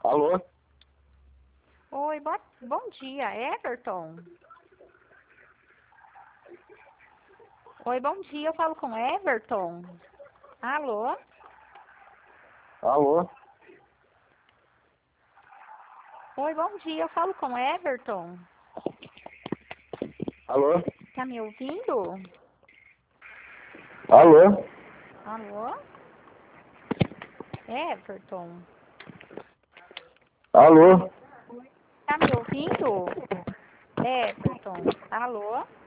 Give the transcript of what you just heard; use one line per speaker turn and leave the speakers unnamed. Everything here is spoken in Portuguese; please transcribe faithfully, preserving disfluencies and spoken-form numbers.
Alô?
Oi, bo- bom dia, Everton. Oi, bom dia, eu falo com Everton. Alô?
Alô?
Oi, bom dia, eu falo com Everton.
Alô?
Tá me ouvindo?
Alô?
Alô? Everton,
Alô?
tá me ouvindo? Everton, alô?